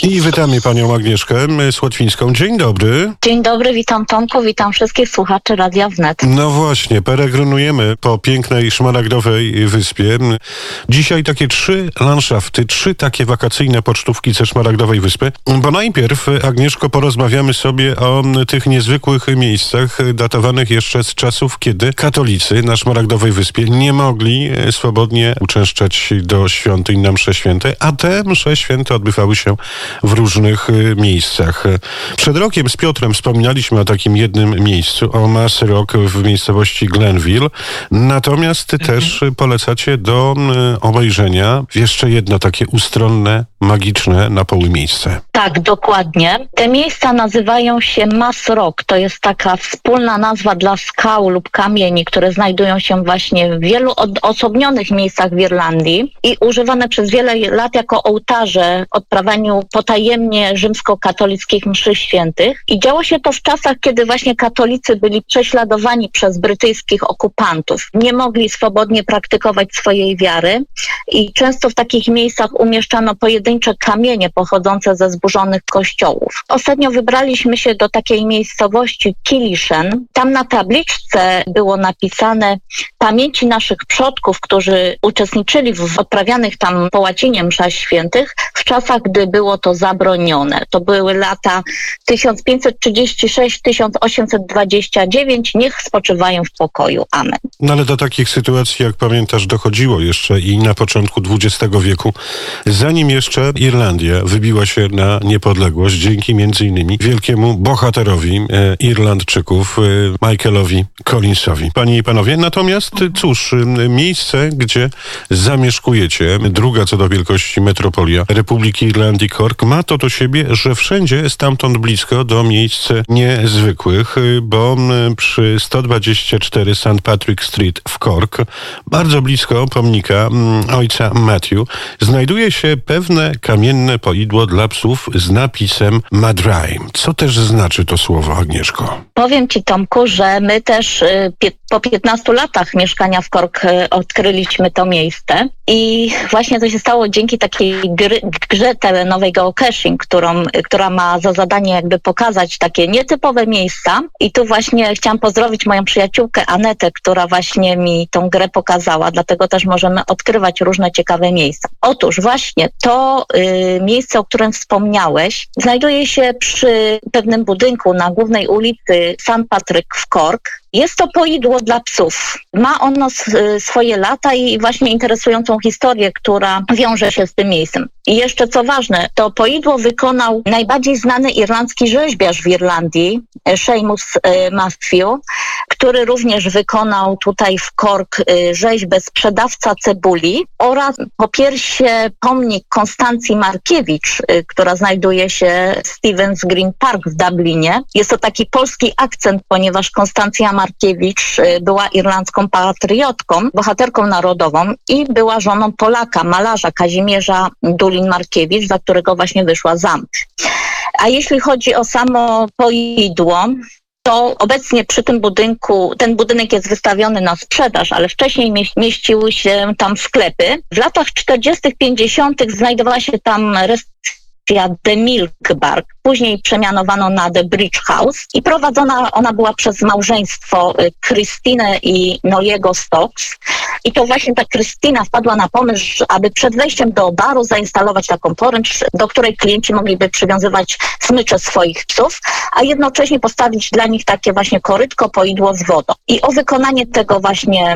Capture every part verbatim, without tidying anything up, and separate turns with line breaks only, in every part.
I witamy panią Agnieszkę Słotwińską. Dzień dobry.
Dzień dobry, witam Tomku, witam wszystkich słuchaczy Radia Wnet.
No właśnie, peregrinujemy po pięknej, szmaragdowej wyspie. Dzisiaj takie trzy landschafty, trzy takie wakacyjne pocztówki ze Szmaragdowej Wyspy. Bo najpierw, Agnieszko, porozmawiamy sobie o tych niezwykłych miejscach datowanych jeszcze z czasów, kiedy katolicy na Szmaragdowej Wyspie nie mogli swobodnie uczęszczać do świątyń na msze święte, a te msze święte odbywały się w różnych miejscach. Przed rokiem z Piotrem wspominaliśmy o takim jednym miejscu, o Mass Rock w miejscowości Glenville. Natomiast mhm. też polecacie do obejrzenia jeszcze jedno takie ustronne, magiczne na poły miejsce.
Tak, dokładnie. Te miejsca nazywają się Mass Rock. To jest taka wspólna nazwa dla skał lub kamieni, które znajdują się właśnie w wielu odosobnionych miejscach w Irlandii i używane przez wiele lat jako ołtarze odprawianiu potajemnie rzymskokatolickich mszy świętych. I działo się to w czasach, kiedy właśnie katolicy byli prześladowani przez brytyjskich okupantów. Nie mogli swobodnie praktykować swojej wiary i często w takich miejscach umieszczano pojedyncze kamienie pochodzące ze zburzonych kościołów. Ostatnio wybraliśmy się do takiej miejscowości Kilishen. Tam na tabliczce było napisane pamięci naszych przodków, którzy uczestniczyli w odprawianych tam po łacinie mszach świętych w czasach, gdy było to zabronione. To były lata tysiąc pięćset trzydzieści sześć do tysiąc osiemset dwadzieścia dziewięć. Niech spoczywają w pokoju. Amen.
No ale do takich sytuacji, jak pamiętasz, dochodziło jeszcze i na początku dwudziestego wieku, zanim jeszcze Irlandia wybiła się na niepodległość dzięki między innymi wielkiemu bohaterowi e, Irlandczyków, e, Michaelowi Collinsowi. Panie i panowie, natomiast cóż, miejsce, gdzie zamieszkujecie, druga co do wielkości metropolia Republiki Irlandii Cork, ma to do siebie, że wszędzie stamtąd blisko do miejsc niezwykłych, bo przy sto dwadzieścia cztery Saint Patrick Street w Cork, bardzo blisko pomnika ojca Matthew, znajduje się pewne kamienne poidło dla psów z napisem Madry. Co też znaczy to słowo, Agnieszko?
Powiem ci, Tomku, że my też y, pie- po piętnastu latach mieszkania w Cork y, odkryliśmy to miejsce i właśnie to się stało dzięki takiej gry, grze terenowej geocaching, którą, y, która ma za zadanie jakby pokazać takie nietypowe miejsca i tu właśnie chciałam pozdrowić moją przyjaciółkę Anetę, która właśnie mi tą grę pokazała, dlatego też możemy odkrywać różne ciekawe miejsca. Otóż właśnie to y, miejsce, o którym wspomniałeś, znajduje się przy pewnym budynku na głównej ulicy Saint Patrick w Cork. Jest to poidło dla psów. Ma ono swoje lata i właśnie interesującą historię, która wiąże się z tym miejscem. I jeszcze co ważne, to poidło wykonał najbardziej znany irlandzki rzeźbiarz w Irlandii, Seamus Matthew, który również wykonał tutaj w Cork rzeźbę Sprzedawca cebuli oraz po piersie pomnik Konstancji Markiewicz, która znajduje się w Stevens Green Park w Dublinie. Jest to taki polski akcent, ponieważ Konstancja Markiewicz była irlandzką patriotką, bohaterką narodową i była żoną Polaka, malarza Kazimierza Dulin-Markiewicz, za którego właśnie wyszła za mąż. A jeśli chodzi o samo poidło, to obecnie przy tym budynku, ten budynek jest wystawiony na sprzedaż, ale wcześniej mieś, mieściły się tam sklepy. W latach czterdziestych, pięćdziesiątych znajdowała się tam restauracja The Milk Bar, później przemianowano na The Bridge House i prowadzona ona była przez małżeństwo Krystynę i Noego Stokes. I to właśnie ta Krystyna wpadła na pomysł, aby przed wejściem do baru zainstalować taką poręcz, do której klienci mogliby przywiązywać smycze swoich psów, a jednocześnie postawić dla nich takie właśnie korytko, poidło z wodą. I o wykonanie tego właśnie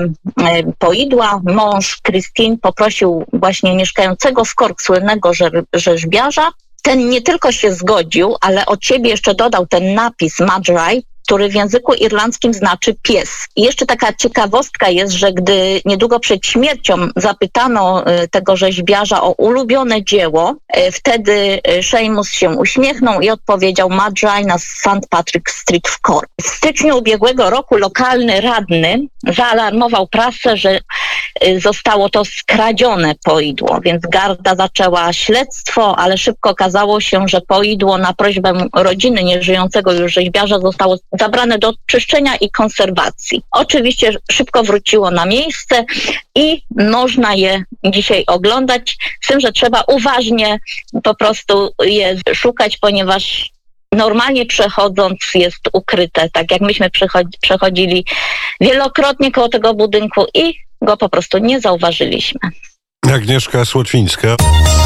poidła mąż Krystyn poprosił właśnie mieszkającego w Cork słynnego rzeźbiarza. Ten nie tylko się zgodził, ale od siebie jeszcze dodał ten napis Madry, który w języku irlandzkim znaczy pies. I jeszcze taka ciekawostka jest, że gdy niedługo przed śmiercią zapytano tego rzeźbiarza o ulubione dzieło, wtedy Seamus się uśmiechnął i odpowiedział Madry na Saint Patrick Street w Cork. W styczniu ubiegłego roku lokalny radny zaalarmował prasę, że zostało to skradzione poidło, więc garda zaczęła śledztwo, ale szybko okazało się, że poidło na prośbę rodziny nieżyjącego już rzeźbiarza zostało zabrane do czyszczenia i konserwacji. Oczywiście szybko wróciło na miejsce i można je dzisiaj oglądać, z tym, że trzeba uważnie po prostu je szukać, ponieważ normalnie przechodząc jest ukryte, tak jak myśmy przechodzili wielokrotnie koło tego budynku i go po prostu nie zauważyliśmy.
Agnieszka Słotwińska.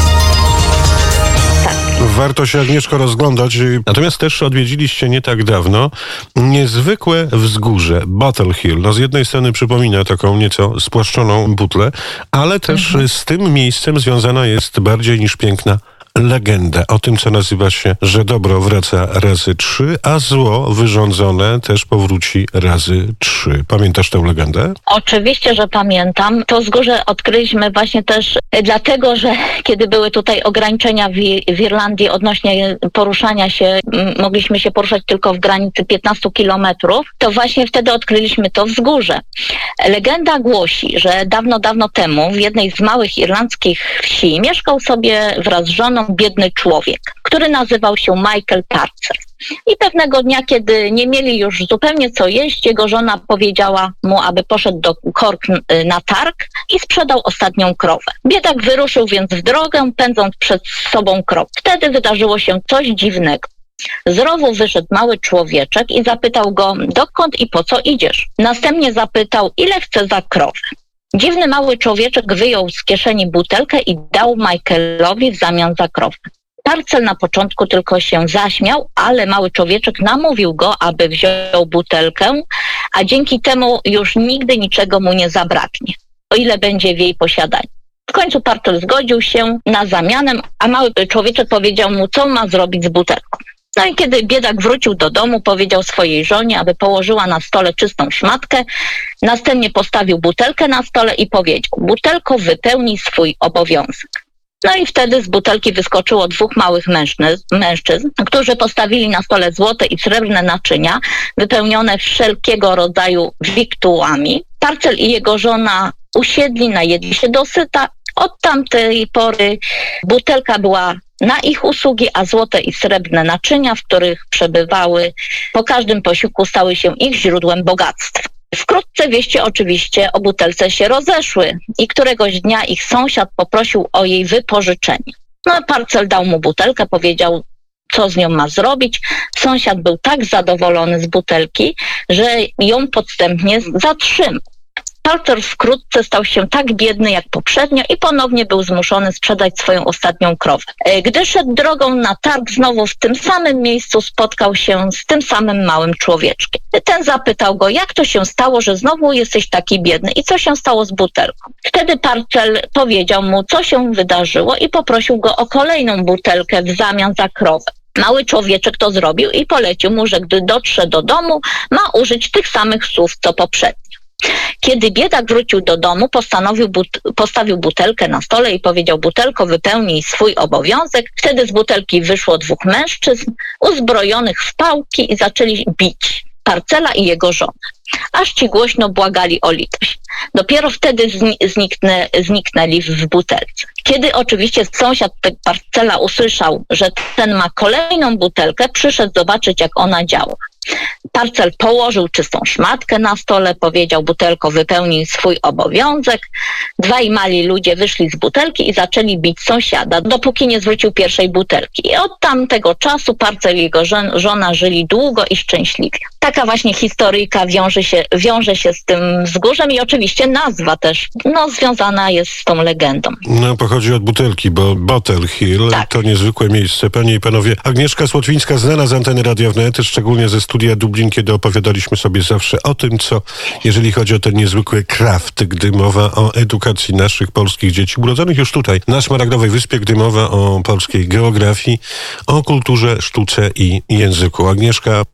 Tak.
Warto się, Agnieszko, rozglądać. Natomiast też odwiedziliście nie tak dawno niezwykłe wzgórze Bottle Hill. No z jednej strony przypomina taką nieco spłaszczoną butlę, ale też mhm. z tym miejscem związana jest bardziej niż piękna legenda o tym, co nazywa się, że dobro wraca razy trzy, a zło wyrządzone też powróci razy trzy. Pamiętasz tę legendę?
Oczywiście, że pamiętam. To wzgórze odkryliśmy właśnie też dlatego, że kiedy były tutaj ograniczenia w, w Irlandii odnośnie poruszania się, m, mogliśmy się poruszać tylko w granicy piętnastu kilometrów, to właśnie wtedy odkryliśmy to wzgórze. Legenda głosi, że dawno, dawno temu w jednej z małych irlandzkich wsi mieszkał sobie wraz z żoną biedny człowiek, który nazywał się Michael Parcer. I pewnego dnia, kiedy nie mieli już zupełnie co jeść, jego żona powiedziała mu, aby poszedł do Cork na targ i sprzedał ostatnią krowę. Biedak wyruszył więc w drogę, pędząc przed sobą krowę. Wtedy wydarzyło się coś dziwnego. Z rowu wyszedł mały człowieczek i zapytał go, dokąd i po co idziesz? Następnie zapytał, ile chce za krowę. Dziwny mały człowieczek wyjął z kieszeni butelkę i dał Michaelowi w zamian za krowę. Parcel na początku tylko się zaśmiał, ale mały człowieczek namówił go, aby wziął butelkę, a dzięki temu już nigdy niczego mu nie zabraknie, o ile będzie w jej posiadaniu. W końcu Parcel zgodził się na zamianę, a mały człowieczek powiedział mu, co ma zrobić z butelką. No i kiedy biedak wrócił do domu, powiedział swojej żonie, aby położyła na stole czystą szmatkę, następnie postawił butelkę na stole i powiedział, butelko, wypełnij swój obowiązek. No i wtedy z butelki wyskoczyło dwóch małych mężczyzn, mężczyzn, którzy postawili na stole złote i srebrne naczynia, wypełnione wszelkiego rodzaju wiktułami. Parcel i jego żona usiedli, najedli się dosyta. Od tamtej pory butelka była na ich usługi, a złote i srebrne naczynia, w których przebywały po każdym posiłku, stały się ich źródłem bogactwa. Wkrótce wieści oczywiście o butelce się rozeszły i któregoś dnia ich sąsiad poprosił o jej wypożyczenie. No, Parcel dał mu butelkę, powiedział, co z nią ma zrobić. Sąsiad był tak zadowolony z butelki, że ją podstępnie zatrzymał. Parcer wkrótce stał się tak biedny jak poprzednio i ponownie był zmuszony sprzedać swoją ostatnią krowę. Gdy szedł drogą na targ, znowu w tym samym miejscu spotkał się z tym samym małym człowieczkiem. Ten zapytał go, jak to się stało, że znowu jesteś taki biedny i co się stało z butelką. Wtedy Parcel powiedział mu, co się wydarzyło i poprosił go o kolejną butelkę w zamian za krowę. Mały człowieczek to zrobił i polecił mu, że gdy dotrze do domu, ma użyć tych samych słów, co poprzednio. Kiedy biedak wrócił do domu, postanowił but- postawił butelkę na stole i powiedział, butelko, wypełnij swój obowiązek. Wtedy z butelki wyszło dwóch mężczyzn uzbrojonych w pałki i zaczęli bić Parcela i jego żonę, aż ci głośno błagali o litość. Dopiero wtedy zni- zniknę, zniknęli w butelce. Kiedy oczywiście sąsiad Parcela usłyszał, że ten ma kolejną butelkę, przyszedł zobaczyć, jak ona działa. Parcel położył czystą szmatkę na stole, powiedział, butelko, wypełnij swój obowiązek. Dwaj mali ludzie wyszli z butelki i zaczęli bić sąsiada, dopóki nie zwrócił pierwszej butelki. I od tamtego czasu Parcel i jego żon- żona żyli długo i szczęśliwie. Taka właśnie historyjka wiąże się, wiąże się z tym wzgórzem i oczywiście nazwa też no, związana jest z tą legendą.
No, pochodzi od butelki, bo Bottle Hill tak. To niezwykłe miejsce. Panie i panowie, Agnieszka Słotwińska, znana z anteny Radia Wnet, szczególnie ze studia Dublin, kiedy opowiadaliśmy sobie zawsze o tym, co, jeżeli chodzi o ten niezwykły kraft, gdy mowa o edukacji naszych polskich dzieci, urodzonych już tutaj, na Szmaragdowej Wyspie, gdy mowa o polskiej geografii, o kulturze, sztuce i języku. Agnieszka